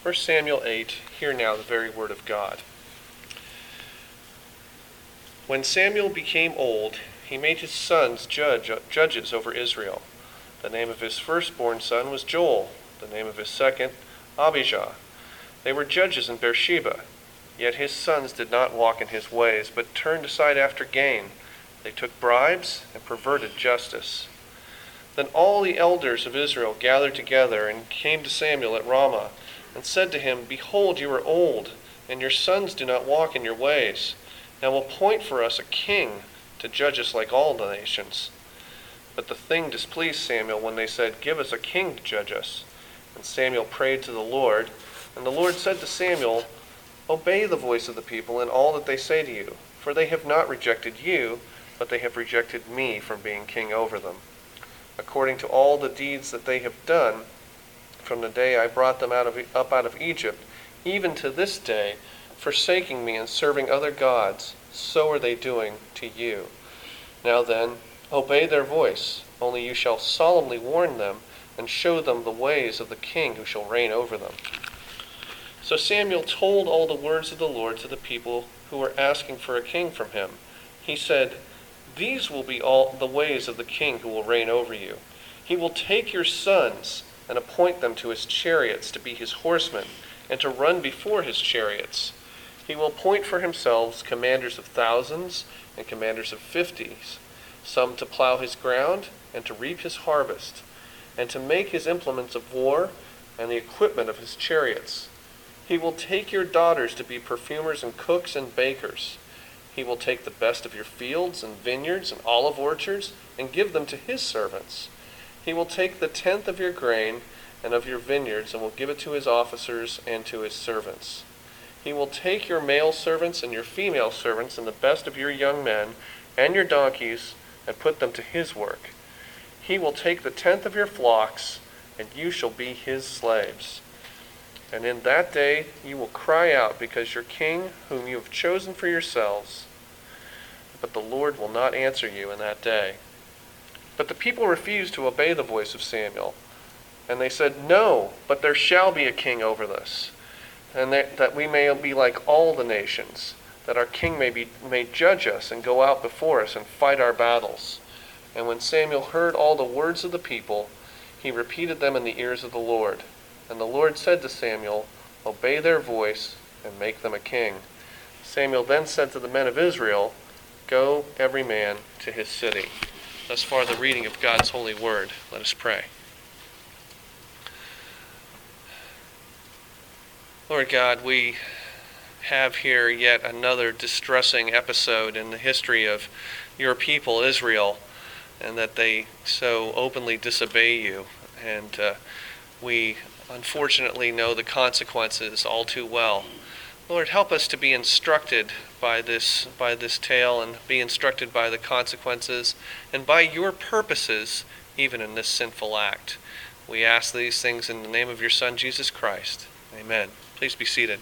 1 Samuel 8, hear now the very word of God. When Samuel became old, he made his sons judges over Israel. The name of his firstborn son was Joel, the name of his second, Abijah. They were judges in Beersheba. Yet his sons did not walk in his ways, but turned aside after gain. They took bribes and perverted justice. Then all the elders of Israel gathered together and came to Samuel at Ramah, and said to him, Behold, you are old, and your sons do not walk in your ways. Now appoint for us a king to judge us like all the nations. But the thing displeased Samuel when they said, Give us a king to judge us. And Samuel prayed to the Lord, and the Lord said to Samuel, Obey the voice of the people in all that they say to you, for they have not rejected you, but they have rejected me from being king over them. According to all the deeds that they have done, from the day I brought them up out of Egypt, even to this day, forsaking me and serving other gods, so are they doing to you. Now then, obey their voice, only you shall solemnly warn them, and show them the ways of the king who shall reign over them. So Samuel told all the words of the Lord to the people who were asking for a king from him. He said, These will be all the ways of the king who will reign over you. He will take your sons and appoint them to his chariots to be his horsemen, and to run before his chariots. He will appoint for himself commanders of thousands and commanders of fifties, some to plow his ground and to reap his harvest, and to make his implements of war and the equipment of his chariots. He will take your daughters to be perfumers and cooks and bakers. He will take the best of your fields and vineyards and olive orchards and give them to his servants. He will take the tenth of your grain and of your vineyards and will give it to his officers and to his servants. He will take your male servants and your female servants and the best of your young men and your donkeys and put them to his work. He will take the tenth of your flocks, and you shall be his slaves. And in that day you will cry out because your king, whom you have chosen for yourselves, but the Lord will not answer you in that day. But the people refused to obey the voice of Samuel. And they said, No, but there shall be a king over us, and that we may be like all the nations, that our king may judge us and go out before us and fight our battles. And when Samuel heard all the words of the people, he repeated them in the ears of the Lord. And the Lord said to Samuel, Obey their voice and make them a king. Samuel then said to the men of Israel, Go every man to his city. Thus far the reading of God's holy word. Let us pray. Lord God, we have here yet another distressing episode in the history of your people, Israel, and that they so openly disobey you. And we unfortunately know the consequences all too well. Lord, help us to be instructed by this tale and be instructed by the consequences and by your purposes even in this sinful act. We ask these things in the name of your Son, Jesus Christ. Amen. Please be seated.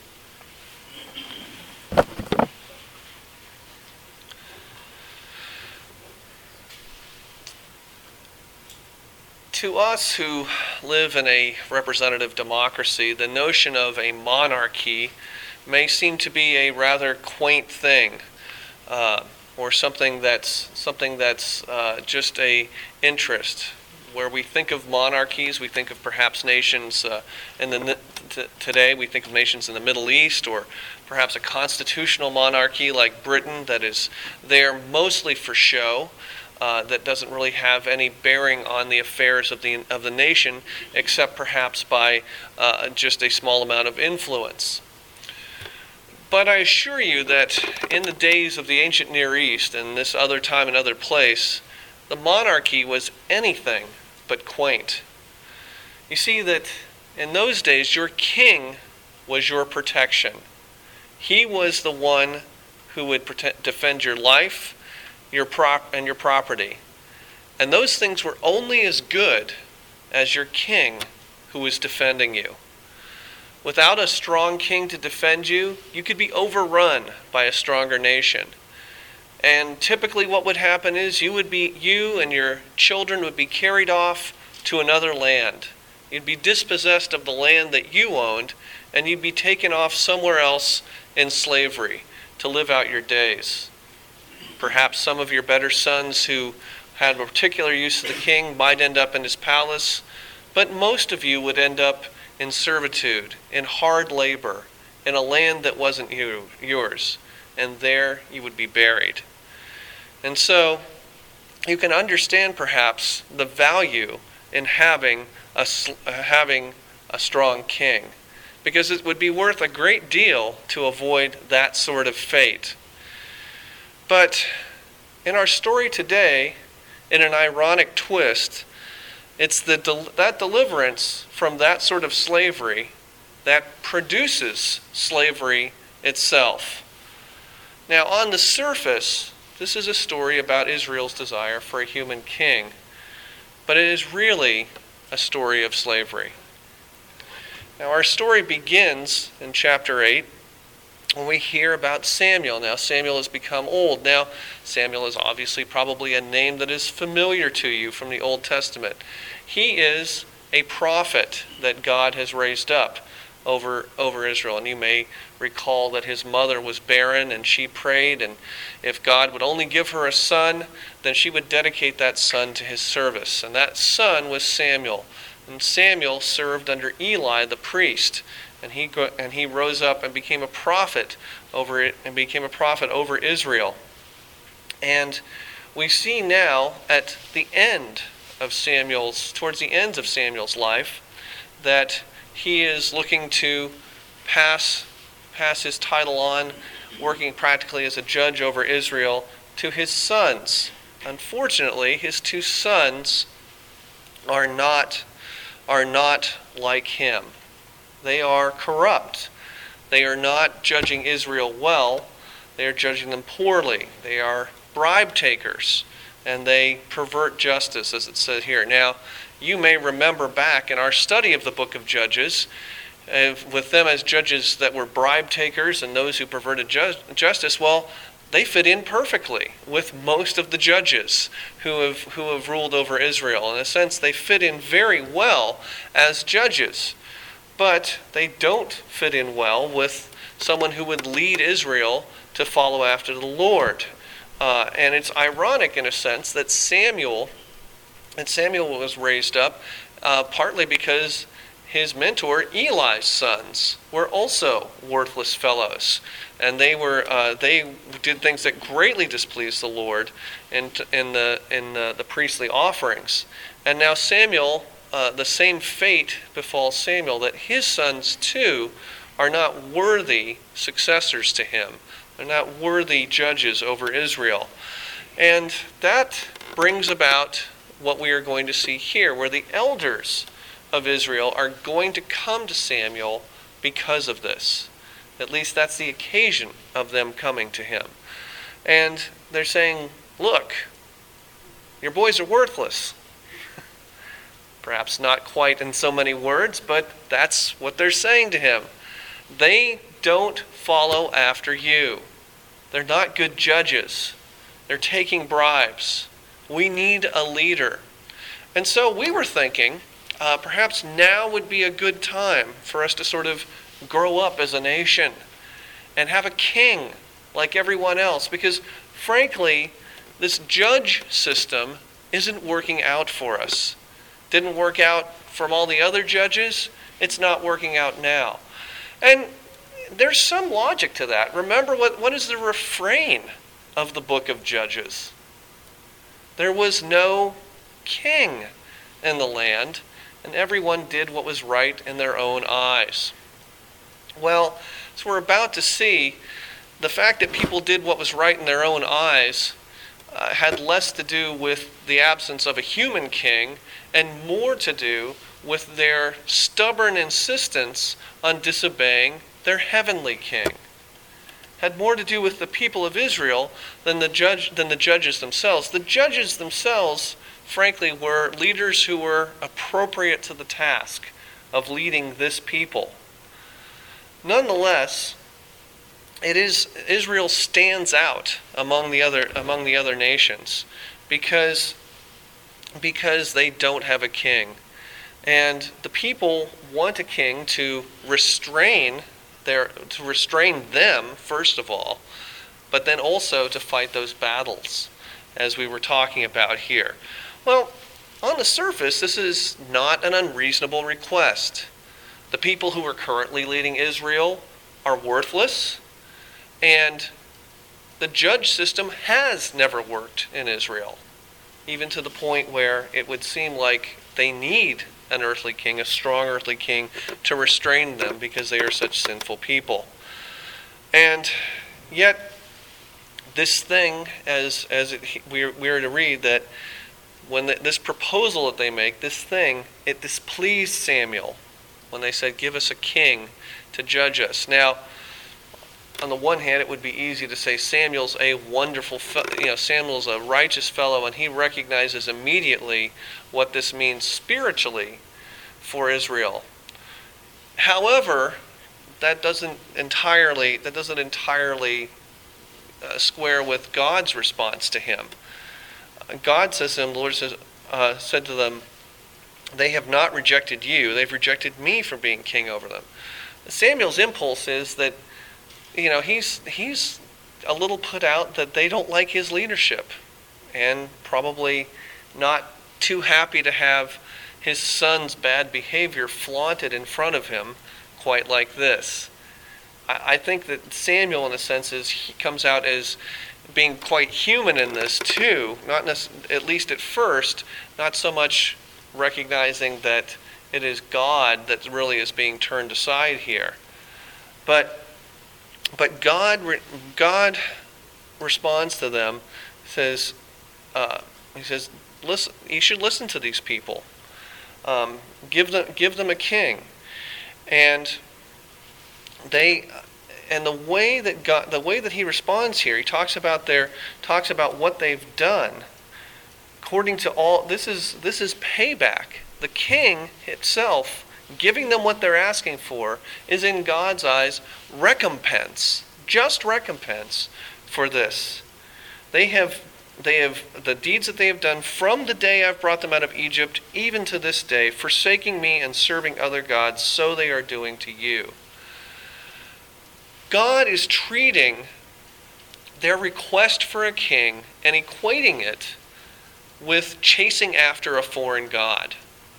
To us who live in a representative democracy, the notion of a monarchy may seem to be a rather quaint thing, or something that's just a interest. Where we think of monarchies, we think of perhaps nations today. We think of nations in the Middle East, or perhaps a constitutional monarchy like Britain that is there mostly for show. That doesn't really have any bearing on the affairs of the nation, except perhaps by just a small amount of influence. But I assure you that in the days of the ancient Near East and this other time and other place, the monarchy was anything but quaint. You see that in those days, your king was your protection. He was the one who would defend your life, your property. And those things were only as good as your king who was defending you. Without a strong king to defend you, you could be overrun by a stronger nation. And typically what would happen is you and your children would be carried off to another land. You'd be dispossessed of the land that you owned, and you'd be taken off somewhere else in slavery to live out your days. Perhaps some of your better sons who had a particular use of the king might end up in his palace, but most of you would end up in servitude, in hard labor, in a land that wasn't yours, and there you would be buried. And so you can understand perhaps the value in having a strong king, because it would be worth a great deal to avoid that sort of fate. But in our story today, in an ironic twist, it's that deliverance from that sort of slavery that produces slavery itself. Now, on the surface, this is a story about Israel's desire for a human king, but it is really a story of slavery. Now, our story begins in chapter 8 when we hear about Samuel. Now, Samuel has become old. Now, Samuel is obviously probably a name that is familiar to you from the Old Testament. He is a prophet that God has raised up over Israel. And you may recall that his mother was barren, and she prayed, and if God would only give her a son, then she would dedicate that son to his service. And that son was Samuel. And Samuel served under Eli the priest. And he rose up and became a prophet over it, and became a prophet over Israel. And we see now at the end of towards the end of Samuel's life, that he is looking to pass his title on, working practically as a judge over Israel, to his sons. Unfortunately, his two sons are not like him. They are corrupt. They are not judging Israel well. They are judging them poorly. They are bribe takers, and they pervert justice, as it says here. Now, you may remember back in our study of the book of Judges, with them as judges that were bribe takers and those who perverted justice, well, they fit in perfectly with most of the judges who have ruled over Israel. In a sense, they fit in very well as judges. But they don't fit in well with someone who would lead Israel to follow after the Lord. And it's ironic in a sense that Samuel was raised up partly because his mentor Eli's sons were also worthless fellows, and they did things that greatly displeased the Lord in the priestly offerings. And now Samuel, the same fate befalls Samuel, that his sons too are not worthy successors to him. They're not worthy judges over Israel. And that brings about what we are going to see here, where the elders of Israel are going to come to Samuel because of this. At least that's the occasion of them coming to him. And they're saying, look, your boys are worthless. Perhaps not quite in so many words, but that's what they're saying to him. They don't follow after you. They're not good judges. They're taking bribes. We need a leader. And so we were thinking, perhaps now would be a good time for us to sort of grow up as a nation and have a king like everyone else. Because frankly, this judge system isn't working out for us. Didn't work out from all the other judges. It's not working out now. And there's some logic to that. Remember, what is the refrain of the book of Judges? There was no king in the land, and everyone did what was right in their own eyes. Well, as we're about to see, the fact that people did what was right in their own eyes had less to do with the absence of a human king and more to do with their stubborn insistence on disobeying their heavenly king. Had more to do with the people of Israel than the judges themselves. The judges themselves, frankly, were leaders who were appropriate to the task of leading this people. Nonetheless, Israel stands out among the other nations because they don't have a king. And the people want a king to restrain them, first of all, but then also to fight those battles, as we were talking about here. Well, on the surface, this is not an unreasonable request. The people who are currently leading Israel are worthless, and the judge system has never worked in Israel, even to the point where it would seem like they need an earthly king, a strong earthly king, to restrain them because they are such sinful people. And yet, this thing, we are to read that when this proposal that they make, it displeased Samuel when they said, "Give us a king to judge us." Now, on the one hand, it would be easy to say Samuel's a wonderful, Samuel's a righteous fellow, and he recognizes immediately what this means spiritually for Israel. However, that doesn't entirely square with God's response to him. God says to them, the Lord said to them, "They have not rejected you; they've rejected me from being king over them." Samuel's impulse is that, he's a little put out that they don't like his leadership, and probably not too happy to have his son's bad behavior flaunted in front of him quite like this. I think that Samuel, in a sense, he comes out as being quite human in this too, at least at first, not so much recognizing that it is God that really is being turned aside here. But God responds to them, says, he says, "Listen, you should listen to these people. Give them a king." And the way that he responds here, he talks about what they've done. According to all, this is payback. The king himself, giving them what they're asking for, is in God's eyes just recompense for this. They have the deeds that they have done from the day I've brought them out of Egypt, even to this day, forsaking me and serving other gods, so they are doing to you. God is treating their request for a king and equating it with chasing after a foreign god.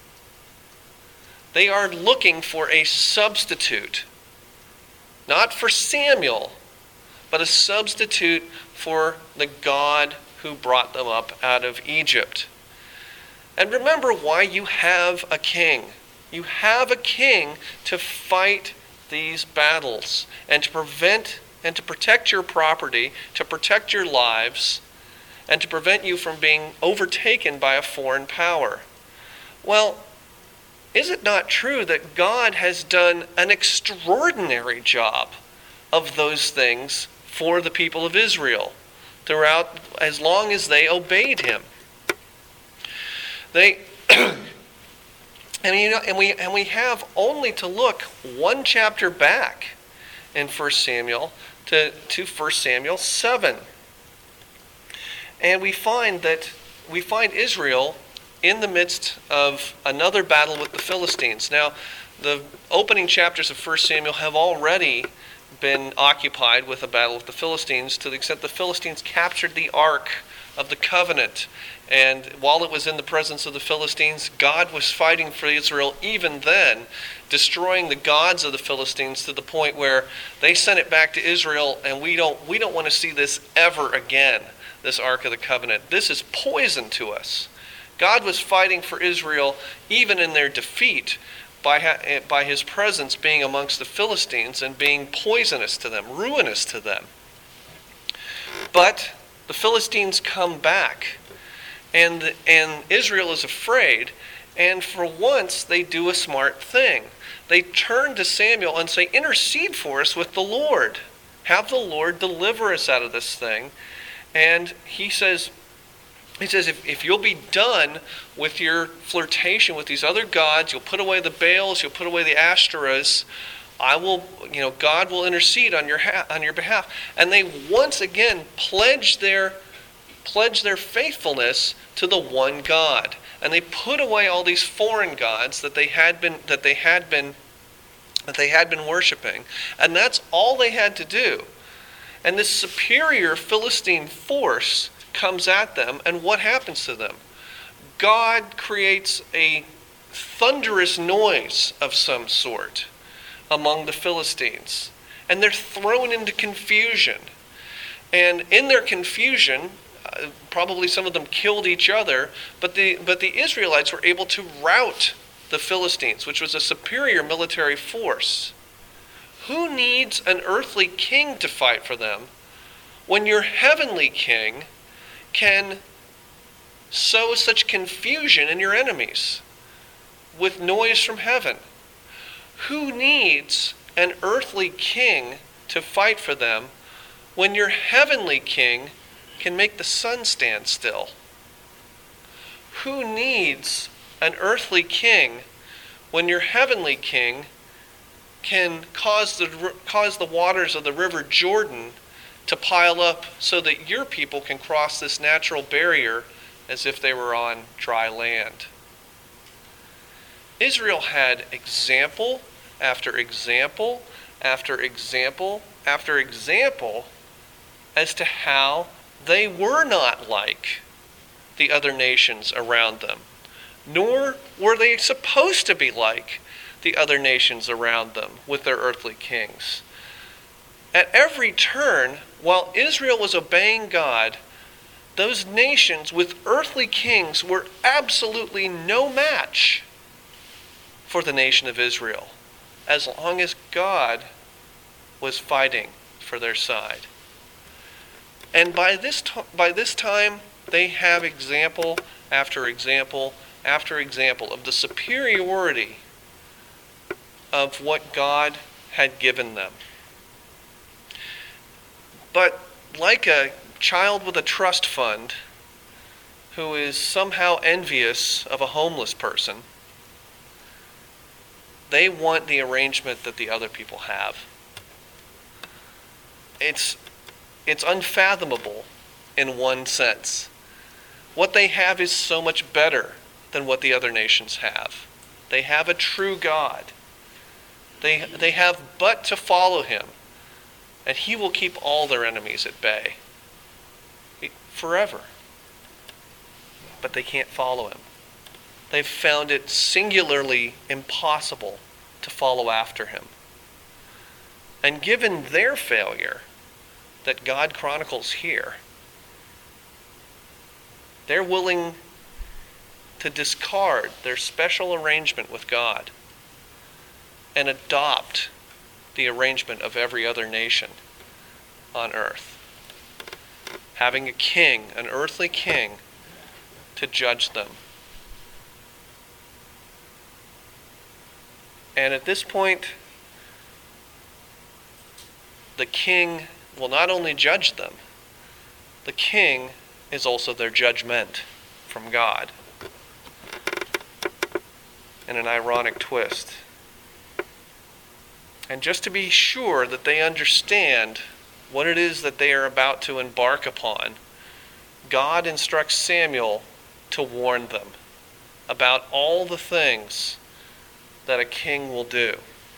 They are looking for a substitute, not for Samuel, but a substitute for the God who brought them up out of Egypt. And remember why you have a king. You have a king to fight these battles and to protect your property, to protect your lives, and to prevent you from being overtaken by a foreign power. Well, is it not true that God has done an extraordinary job of those things for the people of Israel throughout, as long as they obeyed him? And we have only to look one chapter back in 1 Samuel to 1 Samuel 7. And we find Israel in the midst of another battle with the Philistines. Now, the opening chapters of 1 Samuel have already been occupied with a battle with the Philistines, to the extent the Philistines captured the Ark of the Covenant. And while it was in the presence of the Philistines, God was fighting for Israel even then, destroying the gods of the Philistines to the point where they sent it back to Israel, and we don't want to see this ever again, this Ark of the Covenant. This is poison to us. God was fighting for Israel even in their defeat by his presence being amongst the Philistines and being poisonous to them, ruinous to them. But the Philistines come back, and Israel is afraid, and for once they do a smart thing. They turn to Samuel and say, "Intercede for us with the Lord. Have the Lord deliver us out of this thing." And he says, if you'll be done with your flirtation with these other gods, you'll put away the Baals, you'll put away the Ashtoreths, God will intercede on your behalf. And they once again pledge their faithfulness to the one God. And they put away all these foreign gods that they had been worshiping, and that's all they had to do. And this superior Philistine force comes at them, and what happens to them? God creates a thunderous noise of some sort among the Philistines, and they're thrown into confusion. And in their confusion, probably some of them killed each other, but the Israelites were able to rout the Philistines, which was a superior military force. Who needs an earthly king to fight for them when your heavenly king can sow such confusion in your enemies with noise from heaven? Who needs an earthly king to fight for them when your heavenly king can make the sun stand still? Who needs an earthly king when your heavenly king can cause the waters of the river Jordan to pile up so that your people can cross this natural barrier as if they were on dry land? Israel had example after example after example after example as to how they were not like the other nations around them, nor were they supposed to be like the other nations around them with their earthly kings. At every turn, while Israel was obeying God, those nations with earthly kings were absolutely no match for the nation of Israel, as long as God was fighting for their side. And by this time, they have example after example after example of the superiority of what God had given them. But like a child with a trust fund who is somehow envious of a homeless person, they want the arrangement that the other people have. It's unfathomable in one sense. What they have is so much better than what the other nations have. They have a true God. They have but to follow him, and he will keep all their enemies at bay forever. But they can't follow him. They've found it singularly impossible to follow after him. And given their failure that God chronicles here, they're willing to discard their special arrangement with God and adopt the arrangement of every other nation on earth, having a king, an earthly king, to judge them. And at this point, the king will not only judge them, the king is also their judgment from God. In an ironic twist. And just to be sure that they understand what it is that they are about to embark upon, God instructs Samuel to warn them about all the things that a king will do.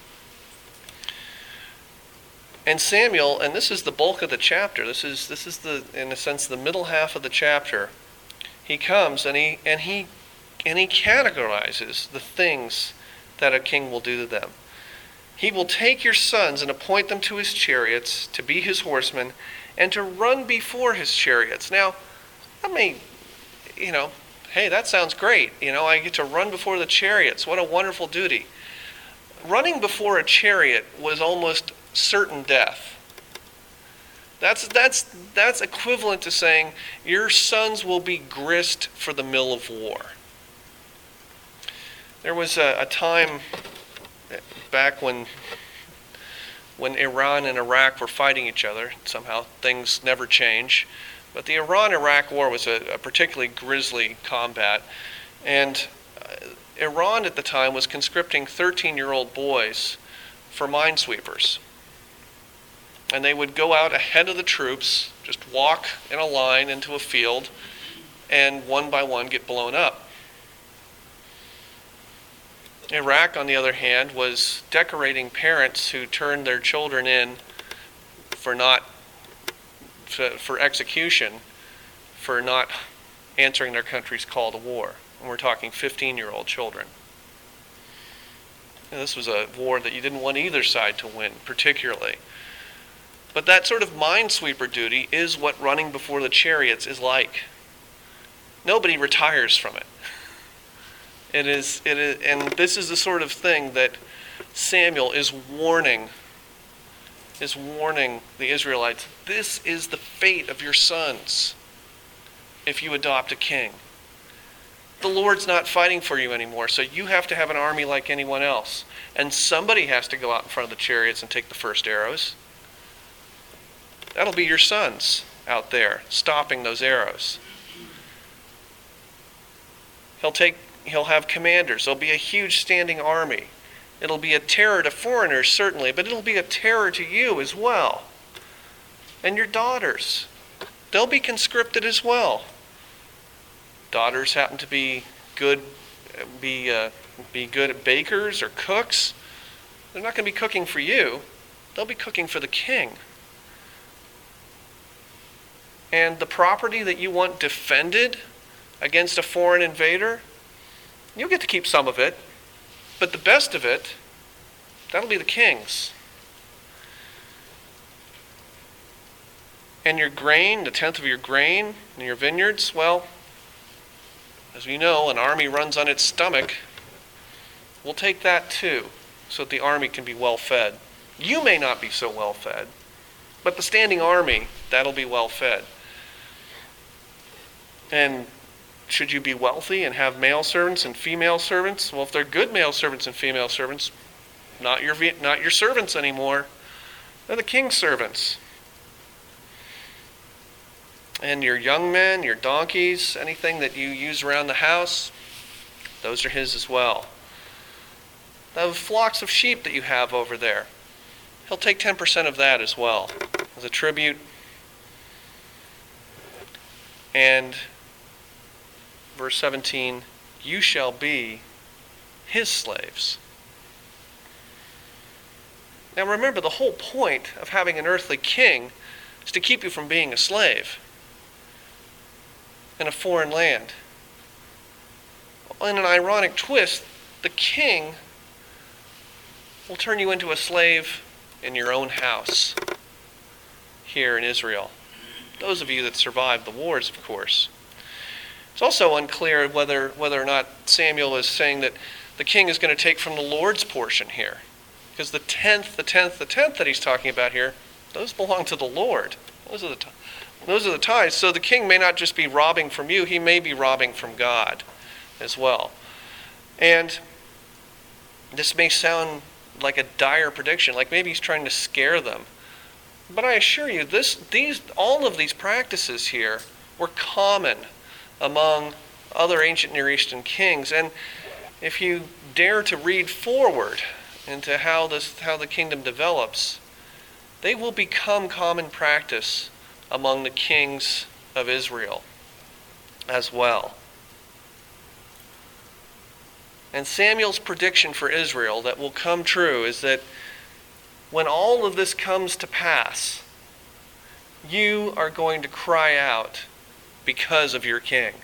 And Samuel, and this is the bulk of the chapter, this is the, in a sense, the middle half of the chapter. He comes and he categorizes the things that a king will do to them. He will take your sons and appoint them to his chariots, to be his horsemen, and to run before his chariots. Now, I mean, hey, that sounds great. I get to run before the chariots. What a wonderful duty. Running before a chariot was almost certain death. That's equivalent to saying your sons will be grist for the mill of war. There was a time back when Iran and Iraq were fighting each other. Somehow things never change. But the Iran-Iraq war was a particularly grisly combat. And Iran at the time was conscripting 13-year-old boys for minesweepers. And they would go out ahead of the troops, just walk in a line into a field, and one by one get blown up. Iraq, on the other hand, was decorating parents who turned their children in for execution for not answering their country's call to war. And we're talking 15-year-old children. And this was a war that you didn't want either side to win, particularly. But that sort of minesweeper duty is what running before the chariots is like. Nobody retires from it. It is, and this is the sort of thing that Samuel is warning the Israelites. This is the fate of your sons if you adopt a king. The Lord's not fighting for you anymore, so you have to have an army like anyone else. And somebody has to go out in front of the chariots and take the first arrows. That'll be your sons out there, stopping those arrows. He'll have commanders. There'll be a huge standing army. It'll be a terror to foreigners, certainly, but it'll be a terror to you as well. And your daughters, they'll be conscripted as well. Daughters happen to be good bakers or cooks. They're not going to be cooking for you. They'll be cooking for the king. And the property that you want defended against a foreign invader, you'll get to keep some of it, but the best of it, that'll be the king's. And your grain, the tenth of your grain in your vineyards, well, as we know, an army runs on its stomach. We'll take that too, so that the army can be well fed. You may not be so well fed, but the standing army, that'll be well fed. And should you be wealthy and have male servants and female servants? Well, if they're good male servants and female servants, not your servants anymore. They're the king's servants. And your young men, your donkeys, anything that you use around the house, those are his as well. The flocks of sheep that you have over there, he'll take 10% of that as well as a tribute. And verse 17, you shall be his slaves. Now remember, the whole point of having an earthly king is to keep you from being a slave in a foreign land. In an ironic twist, the king will turn you into a slave in your own house here in Israel. Those of you that survived the wars, of course. It's also unclear whether or not Samuel is saying that the king is going to take from the Lord's portion here. Because the tenth that he's talking about here, those belong to the Lord. Those are the tithes. So the king may not just be robbing from you, he may be robbing from God as well. And this may sound like a dire prediction, like maybe he's trying to scare them. But I assure you, all of these practices here were common among other ancient Near Eastern kings. And if you dare to read forward into how the kingdom develops, they will become common practice among the kings of Israel as well. And Samuel's prediction for Israel that will come true is that when all of this comes to pass, you are going to cry out because of your king.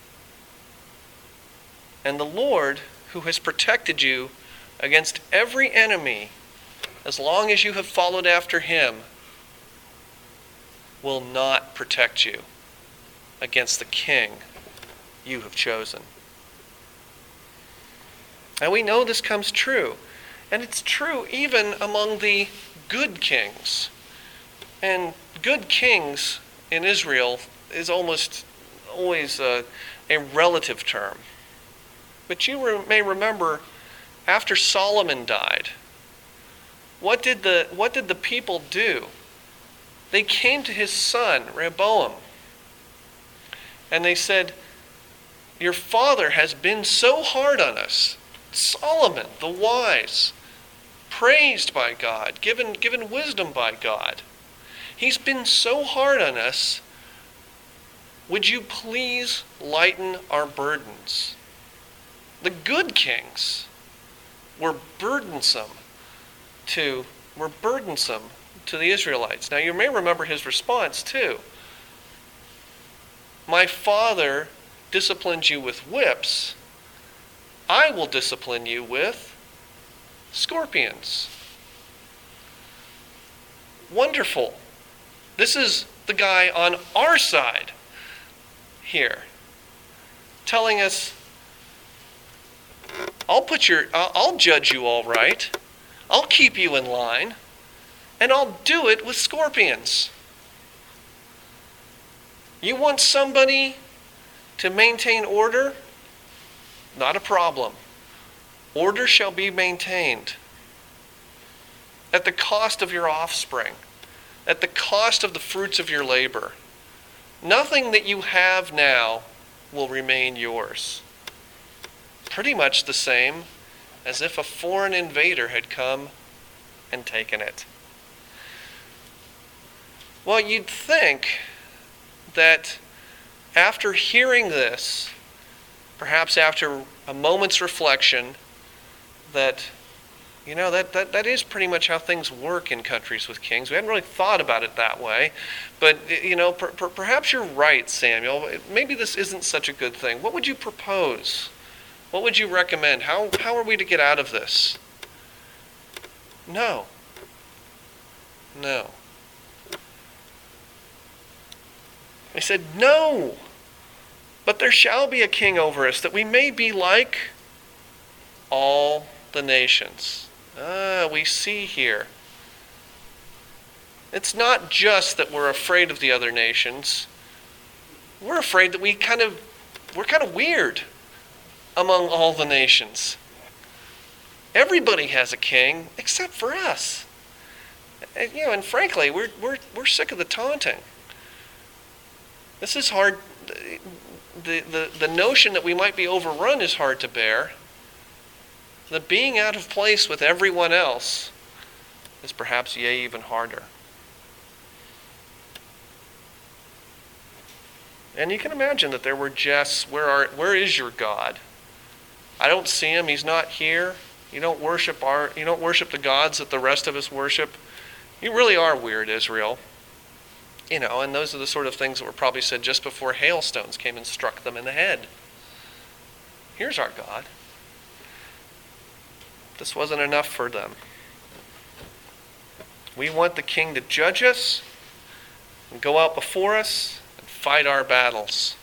And the Lord, who has protected you against every enemy, as long as you have followed after him, will not protect you against the king you have chosen. And we know this comes true. And it's true even among the good kings. And good kings in Israel is almost always a relative term. But you may remember, after Solomon died, what did the people do? They came to his son, Rehoboam, and they said, your father has been so hard on us. Solomon, the wise, praised by God, given wisdom by God. He's been so hard on us. Would you please lighten our burdens? The good kings were burdensome to the Israelites. Now you may remember his response too. My father disciplined you with whips. I will discipline you with scorpions. Wonderful. This is the guy on our side here, telling us, I'll judge you all right. I'll keep you in line, and I'll do it with scorpions. You want somebody to maintain order? Not a problem. Order shall be maintained at the cost of your offspring, at the cost of the fruits of your labor. Nothing that you have now will remain yours. Pretty much the same as if a foreign invader had come and taken it. Well, you'd think that after hearing this, perhaps after a moment's reflection, that that is pretty much how things work in countries with kings. We hadn't really thought about it that way. But, perhaps you're right, Samuel. Maybe this isn't such a good thing. What would you propose? What would you recommend? How are we to get out of this? No. They said, no. But there shall be a king over us, that we may be like all the nations. We see here. It's not just that we're afraid of the other nations. We're afraid that we're kind of weird among all the nations. Everybody has a king except for us. And frankly, we're sick of the taunting. This is hard. The notion that we might be overrun is hard to bear. The being out of place with everyone else is perhaps even harder. And you can imagine that there were jests, where is your God? I don't see him, he's not here. You don't worship the gods that the rest of us worship. You really are weird, Israel. And those are the sort of things that were probably said just before hailstones came and struck them in the head. Here's our God. This wasn't enough for them. We want the king to judge us and go out before us and fight our battles.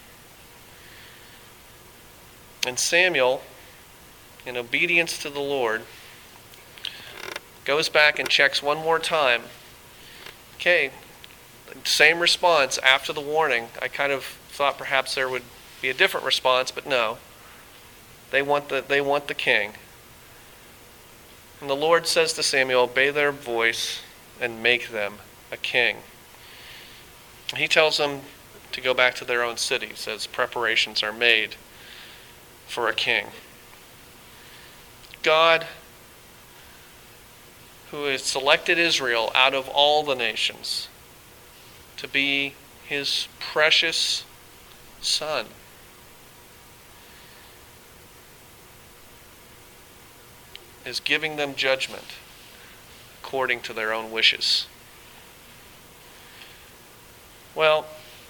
And Samuel, in obedience to the Lord, goes back and checks one more time. Okay, same response after the warning. I kind of thought perhaps there would be a different response, but no. They want the king. And the Lord says to Samuel, obey their voice and make them a king. He tells them to go back to their own cities as preparations are made for a king. God, who has selected Israel out of all the nations to be his precious son, is giving them judgment according to their own wishes. Well,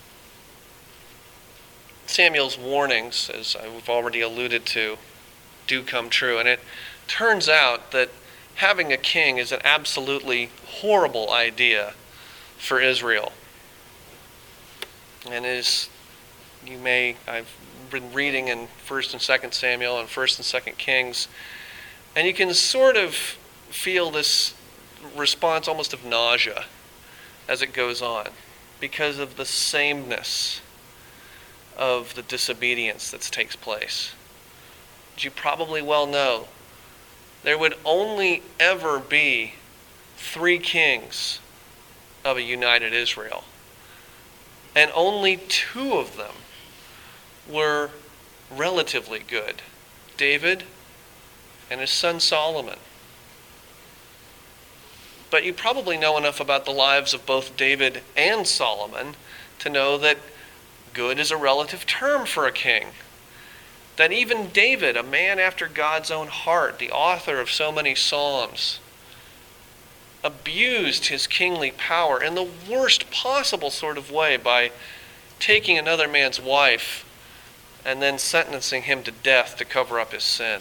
Samuel's warnings, as I've already alluded to, do come true. And it turns out that having a king is an absolutely horrible idea for Israel. And I've been reading in 1st and 2nd Samuel and 1st and 2nd Kings, and you can sort of feel this response almost of nausea as it goes on because of the sameness of the disobedience that takes place. As you probably well know, there would only ever be 3 kings of a united Israel. And only 2 of them were relatively good. David and his son Solomon. But you probably know enough about the lives of both David and Solomon to know that good is a relative term for a king. That even David, a man after God's own heart, the author of so many psalms, abused his kingly power in the worst possible sort of way by taking another man's wife and then sentencing him to death to cover up his sin.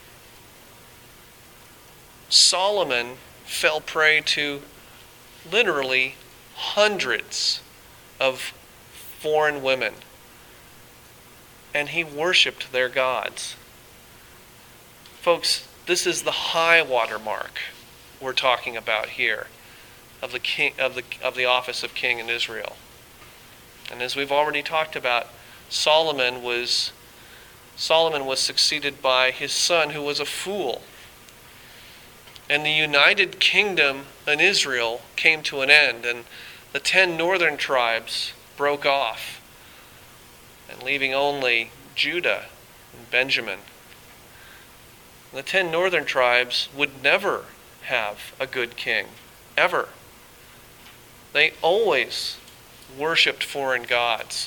Solomon fell prey to literally hundreds of foreign women, and he worshipped their gods. Folks, this is the high water mark we're talking about here of the king of the office of king in Israel. And as we've already talked about, Solomon was succeeded by his son, who was a fool. And the united kingdom in Israel came to an end, and the 10 northern tribes broke off, and leaving only Judah and Benjamin. The 10 northern tribes would never have a good king, ever. They always worshipped foreign gods.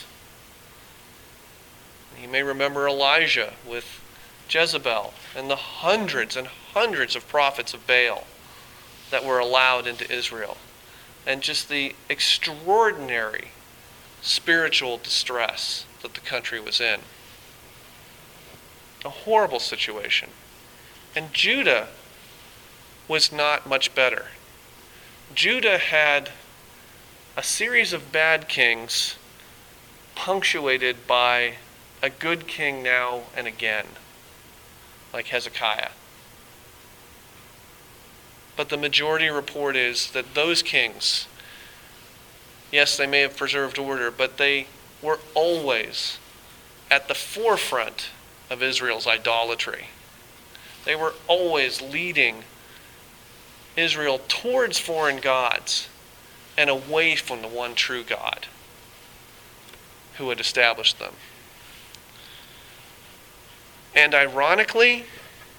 You may remember Elijah with Jezebel and the hundreds and hundreds of prophets of Baal that were allowed into Israel, and just the extraordinary spiritual distress that the country was in. A horrible situation. And Judah was not much better. Judah had a series of bad kings punctuated by a good king now and again, like Hezekiah. But the majority report is that those kings, yes, they may have preserved order, but they were always at the forefront of Israel's idolatry. They were always leading Israel towards foreign gods and away from the one true God who had established them. And ironically,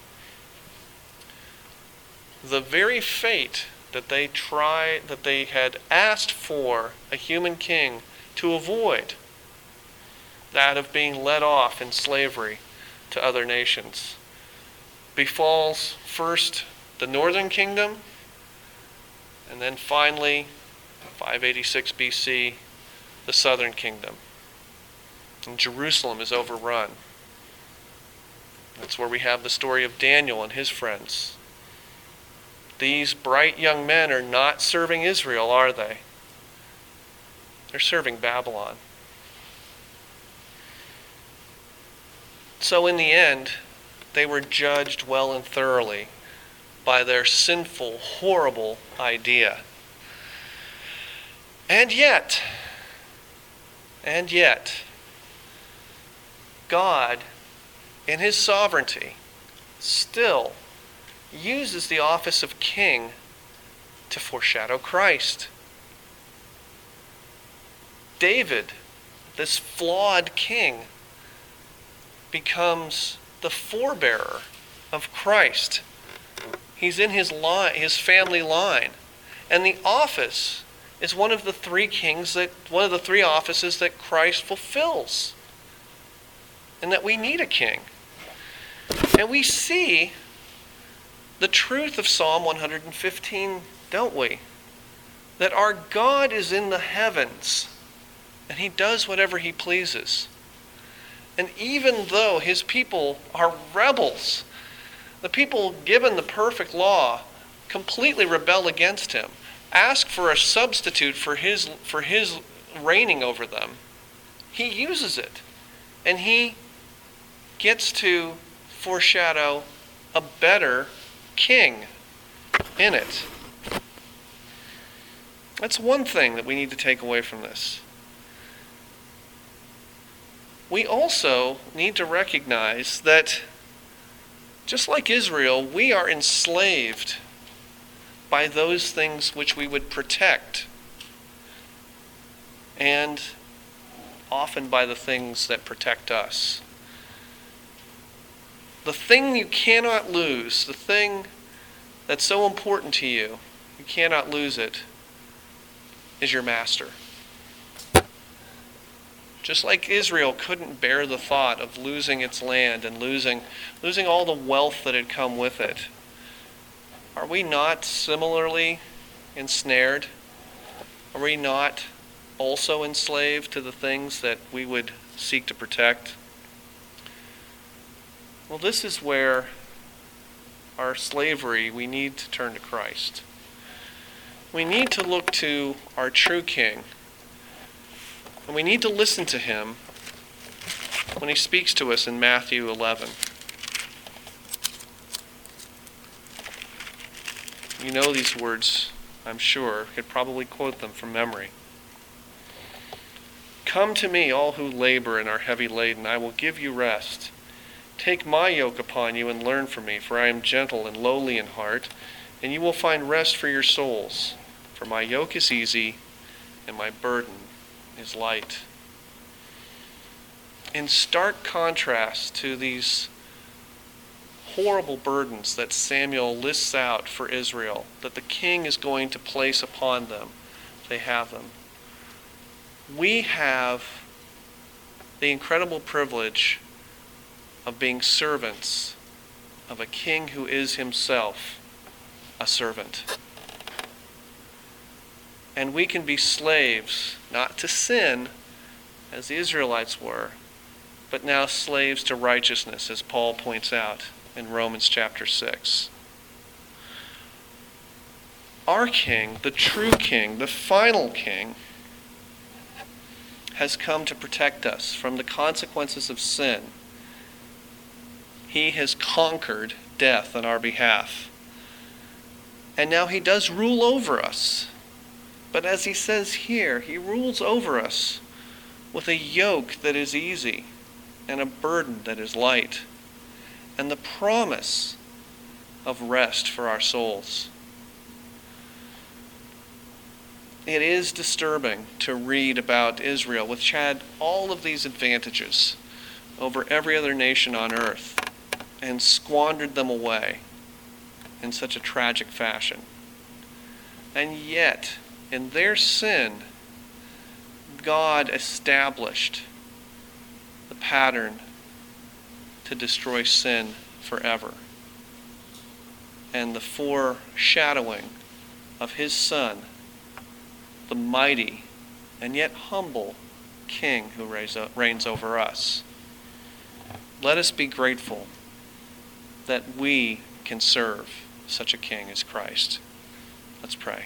the very fate that they had asked for a human king to avoid, that of being led off in slavery to other nations, befalls first the northern kingdom, and then finally, 586 BC, the southern kingdom. And Jerusalem is overrun. That's where we have the story of Daniel and his friends. These bright young men are not serving Israel, are they? They're serving Babylon. So in the end, they were judged well and thoroughly by their sinful, horrible idea. And yet, God, in his sovereignty, still uses the office of king to foreshadow Christ. David, this flawed king, becomes the forebearer of Christ. He's in his family line. And the office is one of the three offices that Christ fulfills. And that we need a king. And we see the truth of Psalm 115, don't we? That our God is in the heavens, and he does whatever he pleases. And even though his people are rebels, the people given the perfect law completely rebel against him, ask for a substitute for his reigning over them, he uses it. And he gets to foreshadow a better king in it. That's one thing that we need to take away from this. We also need to recognize that, just like Israel, we are enslaved by those things which we would protect, and often by the things that protect us. The thing you cannot lose, the thing that's so important to you, you cannot lose it, is your master. Just like Israel couldn't bear the thought of losing its land and losing all the wealth that had come with it, are we not similarly ensnared? Are we not also enslaved to the things that we would seek to protect? Well, this is where our slavery, we need to turn to Christ. We need to look to our true King, and we need to listen to him when he speaks to us in Matthew 11. You know these words, I'm sure. Could probably quote them from memory. Come to me, all who labor and are heavy laden, I will give you rest. Take my yoke upon you and learn from me, for I am gentle and lowly in heart, and you will find rest for your souls. For my yoke is easy and my burden is light. In stark contrast to these horrible burdens that Samuel lists out for Israel, that the king is going to place upon them, they have them. We have the incredible privilege of being servants of a king who is himself a servant. And we can be slaves, not to sin, as the Israelites were, but now slaves to righteousness, as Paul points out in Romans chapter 6. Our king, the true king, the final king, has come to protect us from the consequences of sin. He has conquered death on our behalf. And now he does rule over us. But as he says here, he rules over us with a yoke that is easy and a burden that is light, and the promise of rest for our souls. It is disturbing to read about Israel, which had all of these advantages over every other nation on earth, and squandered them away in such a tragic fashion. And yet, in their sin, God established the pattern to destroy sin forever, and the foreshadowing of his Son, the mighty and yet humble King who reigns over us. Let us be grateful that we can serve such a King as Christ. Let's pray.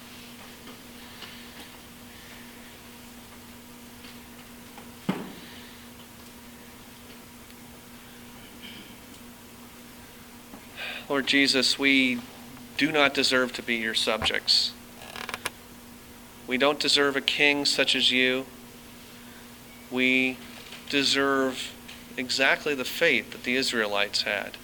Lord Jesus, we do not deserve to be your subjects. We don't deserve a king such as you. We deserve exactly the fate that the Israelites had.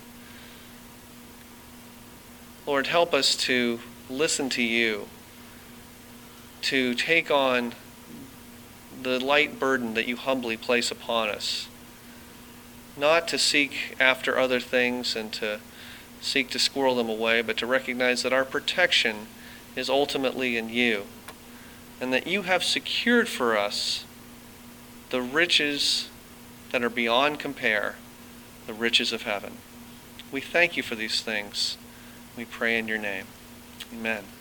Lord, help us to listen to you, to take on the light burden that you humbly place upon us, not to seek after other things and to seek to squirrel them away, but to recognize that our protection is ultimately in you, and that you have secured for us the riches that are beyond compare, the riches of heaven. We thank you for these things. We pray in your name. Amen.